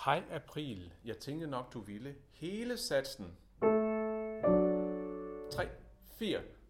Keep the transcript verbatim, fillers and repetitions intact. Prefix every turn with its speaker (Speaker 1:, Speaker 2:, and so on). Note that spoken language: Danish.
Speaker 1: Hej april, jeg tænkte nok du ville hele satsen. tre, fire.